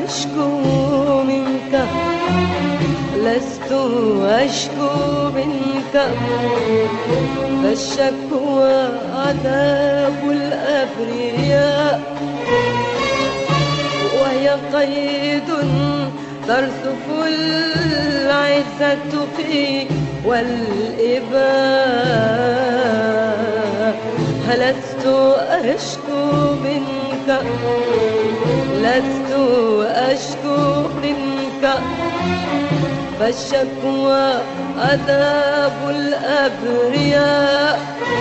أشكو منك، لست أشكو منك، فالشكوى عذاب الأبرياء، وهي قيد ترسف العزة فيك والإباء. لست أشكو منك، لست أشكو منك، فالشكوى عذاب الأبرياء،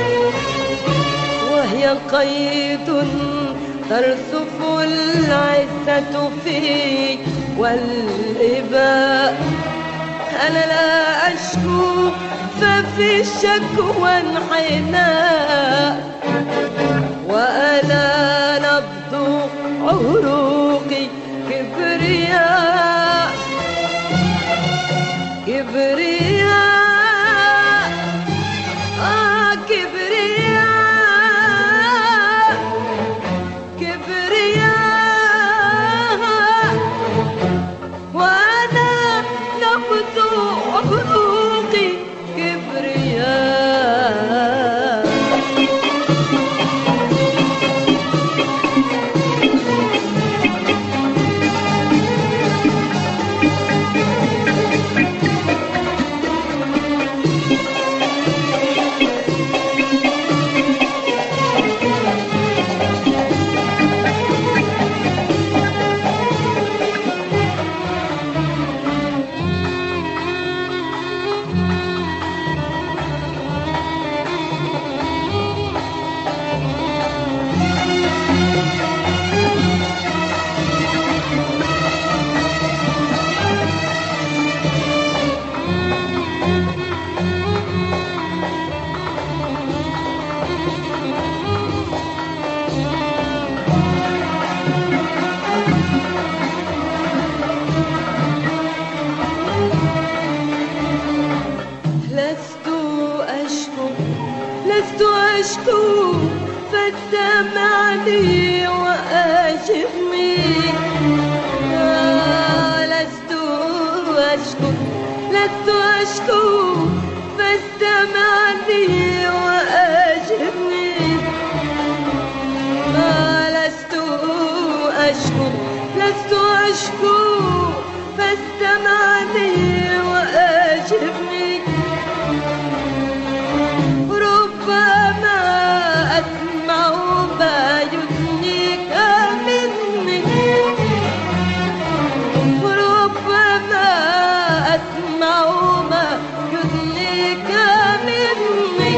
وهي قيد ترسف العزة فيك والإباء. أنا لا أشكو ففي الشكوى انحناء، وأنا نبض عروقي كبرياء، كبرياء، كبرياء، كبرياء، وأنا نبض عروقي كبرياء. لست أشكو فاستمعني وأجبني. لست أشكو، لست أشكو فاستمعني وأجبني. لست أشكو، لست أشكو فاستمعني وأجبني. ربما أسمع ما يدنيك مني، ربما أسمع ما يدنيك مني،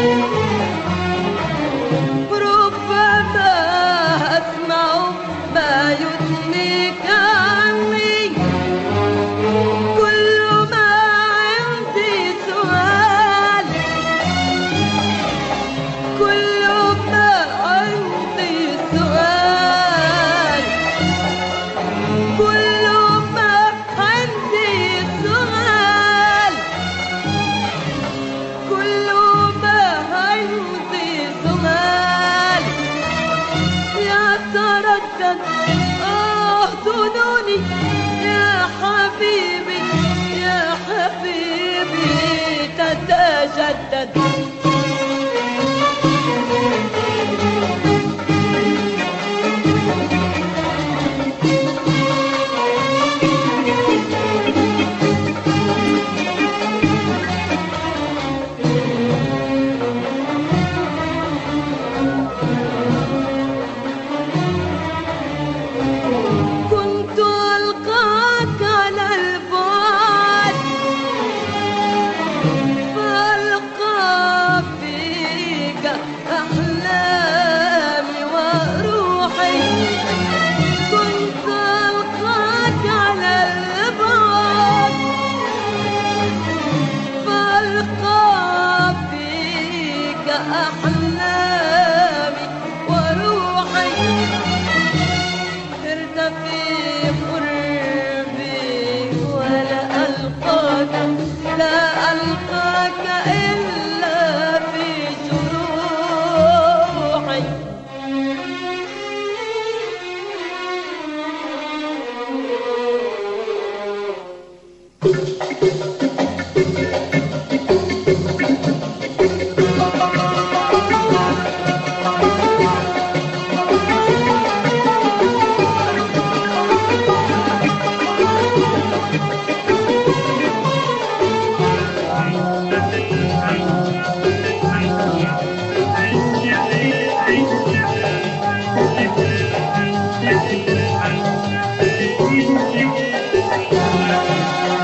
ربما أسمع ما يدنيك عني. كل ما عندي سؤال، كل ما عندي سؤال، كل ما عندي سؤال، كل ما عندي سؤال يتردد. ظنوني يا حبيبي، يا حبيبي تتجدد. كنت ألقاك على البعد، فألقى فيك أحلامي وروحي. كنت ألقاك على البعد، فألقى فيك أحلامي وروحي. في قربي ولا ألقاك، لا ألقاك إلا في جروحي.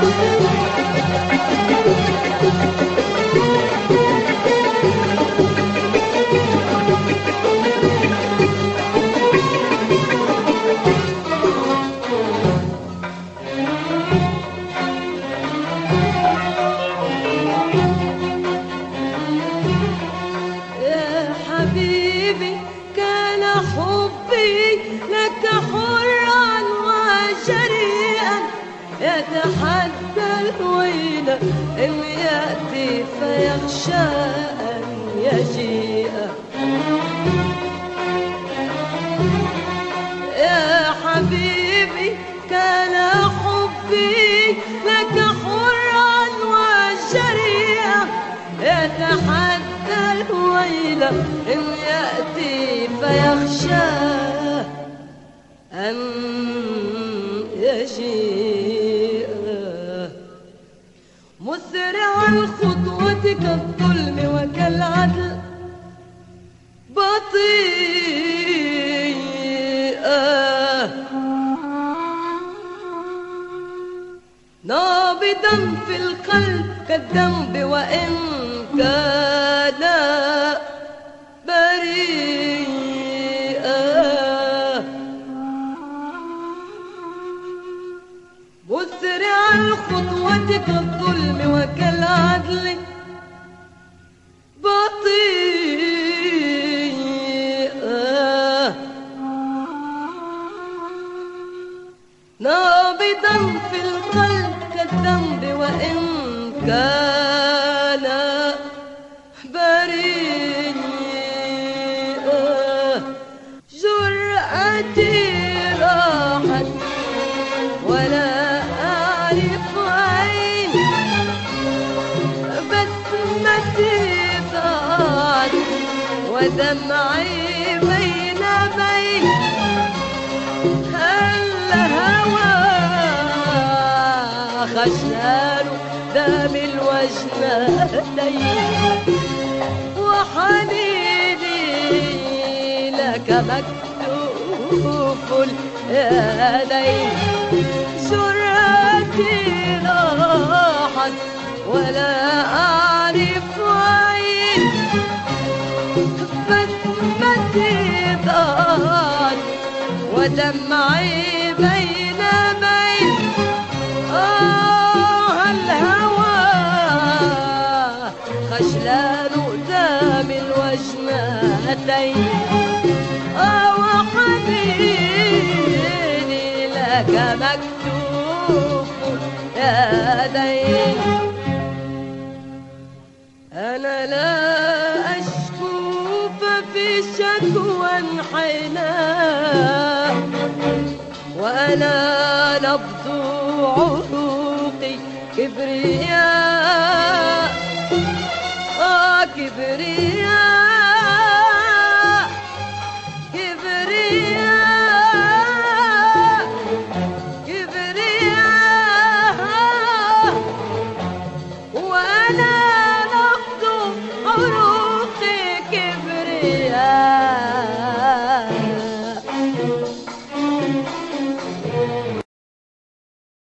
يا حبيبي كان حبي لك حرا وجريئا يتحدى الويل إن يأتي فيخشى أن يجيء. يا حبيبي كان حبي لك حرا وجريئا يتحدى الويل إن يأتي فيخشى أن يجيء. مسرعا خطوتك الظلم وكالعدل بطيئة نابضا في القلب كالذنب وإن كان بريئا. مسرعا خطوتك الظلم وكالعدل بطيئة نابضا في القلب كالذنب وإن كان بريئا. جرأتي راحت ولا أعرف عين بسمتي ضاعت ودمعي بين بين الهوى خشان دام الوجنتين وحنيني لك مكتوف اليدين. سرعتي راحت ولا أعرف عين بسمتي ضاعت ودمعي بين بين الهوى خجلان دام الوجنتين وحنيني لك مكتوف يدين. أنا لا أشكو ففي شكوى حناء وأنا نبض عروقي كبرياء كبرياء